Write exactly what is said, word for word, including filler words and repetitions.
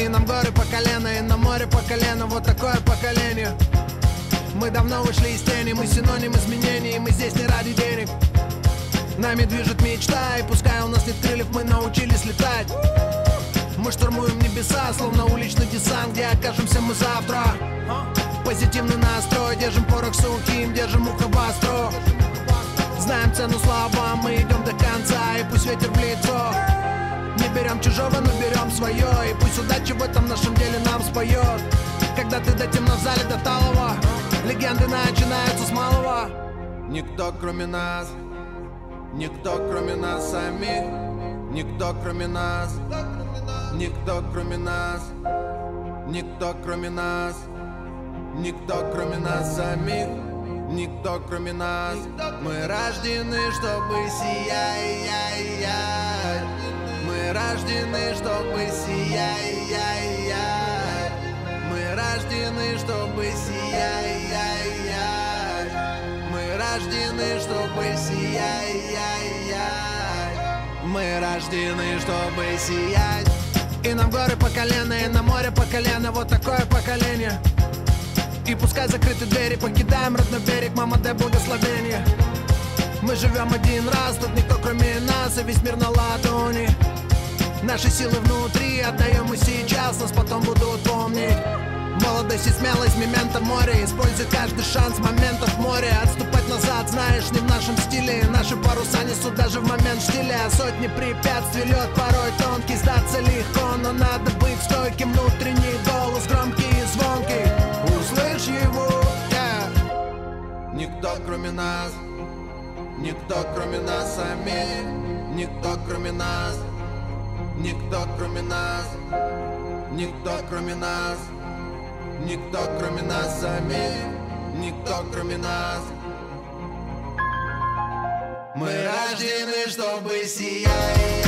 И нам горы по колено, и на море по колено. Вот такое поколение. Мы давно вышли из тени, мы синоним изменений. Мы здесь не ради денег. Нами движет мечта, и пускай у нас нет крыльев, мы научились летать. Мы штурмуем небеса, словно уличный десант. Где окажемся мы завтра? Позитивный настрой, держим порох сухим, держим ухо востро. Знаем цену словам, мы идем до конца. И пусть ветер в лицо. Не берем чужого, но берем свое. И пусть удача в этом нашем деле нам споет. Когда ты до темно в зале, до талого, легенды начинаются с малого. Никто кроме нас, никто кроме нас самих. Никто кроме нас, никто кроме нас, никто кроме нас, никто кроме нас самих. Никто кроме нас. Мы рождены, чтобы сиять. Мы рождены, чтобы сиять. Мы рождены, чтобы сиять. Мы рождены, чтобы сиять. Мы рождены, чтобы сиять. И нам горы по колено, и на море по колено. Вот такое поколение. И пускай закрыты двери, покидаем родной берег. Мама, дай благословение. Мы живем один раз, тут никто кроме нас. И весь мир на ладони. Наши силы внутри, отдаем мы сейчас. Нас потом будут помнить. Молодость и смелость, мементо море. Используй каждый шанс, моментов море. Отступать назад, знаешь, не в нашем стиле. Наши паруса несут даже в момент штиля. Сотни препятствий, лед порой тонкий. Сдаться легко, но надо быть стойким. Внутренний голос громкий и звонкий. Услышь его, yeah. Никто кроме нас, никто кроме нас самих. Никто кроме нас, никто кроме нас, никто кроме нас, никто кроме нас самих. Никто кроме нас. Мы рождены, чтобы сиять.